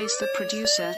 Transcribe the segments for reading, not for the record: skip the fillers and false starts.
Case the producer.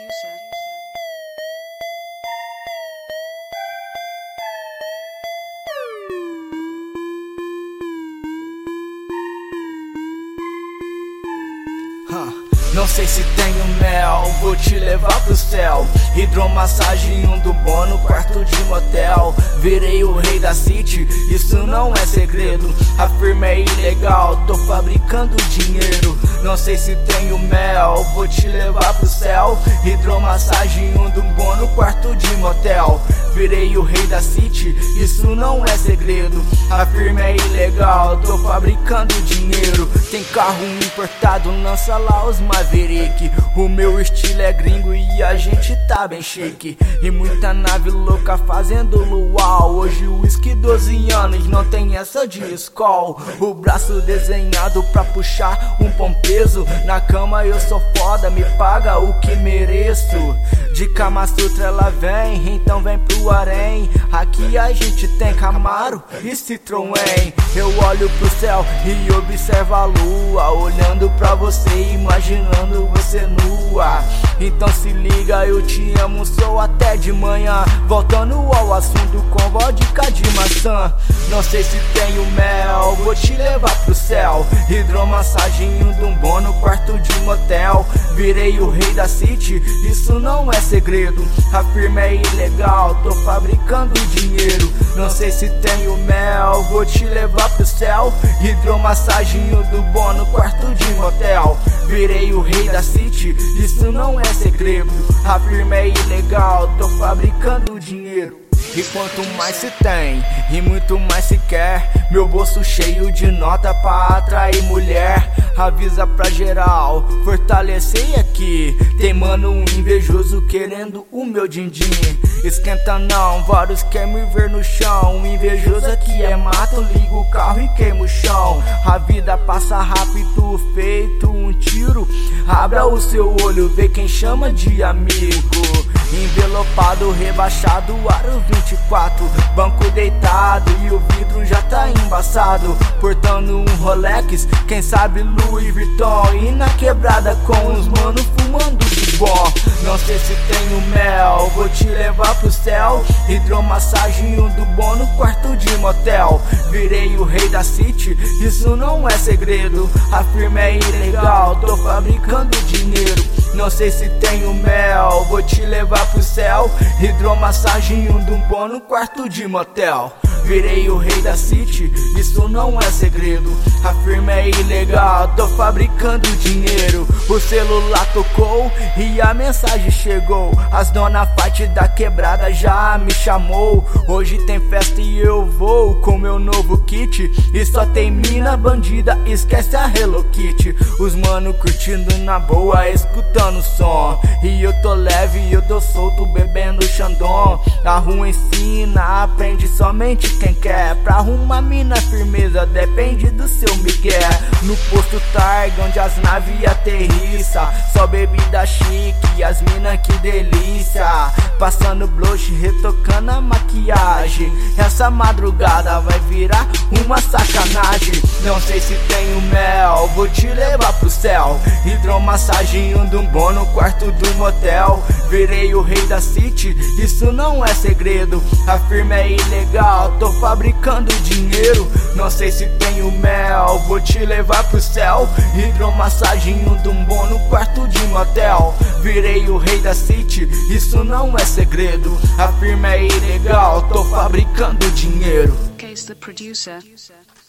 Não sei se tenho mel, vou te levar pro céu. Hidromassagem, um do bom no quarto de motel. Virei o rei da city, isso não é segredo. A firma é ilegal, tô fabricando dinheiro. Não sei se tenho mel, vou te levar pro céu. Hidromassagem, um do bom no quarto de motel. Virei o rei da city, isso não é segredo. A firma é ilegal, tô fabricando dinheiro. Tem carro importado, lança lá os Maverick. O meu estilo é gringo e a gente tá bem chique. E muita nave louca fazendo luau. Hoje o whisky 12 anos, não tem essa de Skol. O braço desenhado pra puxar um pão peso. Na cama eu sou foda, me paga o que mereço. De Kama Sutra ela vem, então vem pro harém. Aqui a gente tem Camaro e Citroën. Eu olho pro céu e observo a lua, olhando pra você, imaginando você nua. Então se liga, eu te amo, sou até de manhã. Voltando ao assunto com vodka de maçã. Não sei se tenho mel, vou te levar pro céu. Hidromassagem, um bom no quarto de motel. Virei o rei da city, isso não é segredo. A firma é ilegal, tô fabricando dinheiro. Não sei se tenho mel, vou te levar pro céu. Hidromassagem, um bom no quarto de motel. Virei o rei da city, isso não é segredo. A firma é ilegal, tô fabricando dinheiro. E quanto mais se tem, e muito mais se quer. Meu bolso cheio de nota pra atrair mulher. Avisa pra geral, fortalecei aqui. Tem mano invejoso querendo o meu din-din. Esquenta não, vários querem me ver no chão. Invejoso aqui é mato, ligo o carro e queimo o chão. A vida passa rápido, feito um tiro. Abra o seu olho, vê quem chama de amigo. Envelopado, rebaixado, aro 24. Banco deitado e o vidro já tá embaçado. Portando um Rolex, quem sabe Louis Vuitton. E na quebrada com os mano fumando de bom. Não sei se tenho mel, vou te levar pro céu. Hidromassagem, um do bom no quarto de motel. Virei o rei da city, isso não é segredo. A firma é ilegal, tô fabricando dinheiro. Não sei se tenho mel, vou te levar pro céu. Hidromassagem, um do bom no quarto de motel. Virei o rei da city, isso não é segredo. A firma é ilegal, tô fabricando dinheiro. O celular tocou e a mensagem chegou. As dona Fati da quebrada já me chamou. Hoje tem festa e eu vou com meu novo kit. E só tem mina bandida, esquece a Hello Kitty. Os mano curtindo na boa, escutando o som. E eu tô leve, eu tô solto, bebendo Xandão. A rua ensina, aprende somente quem quer. Pra arrumar mina firmeza, depende do seu migué. No posto Targa, onde as naves aterrissa. Só bebida chique, as mina que delícia. Passando blush, retocando a maquiagem. Essa madrugada vai virar uma sacanagem. Não sei se tenho mel, vou te levar pro céu. Hidromassagem, um bom no quarto do motel. Virei o rei da city, isso não é segredo. A firma é ilegal, tô fabricando dinheiro. Não sei se tenho mel, vou te levar pro céu. Hidromassagem, um bom no quarto de motel. Virei o rei da city, isso não é segredo. A firma é ilegal, tô fabricando dinheiro. Case the producer.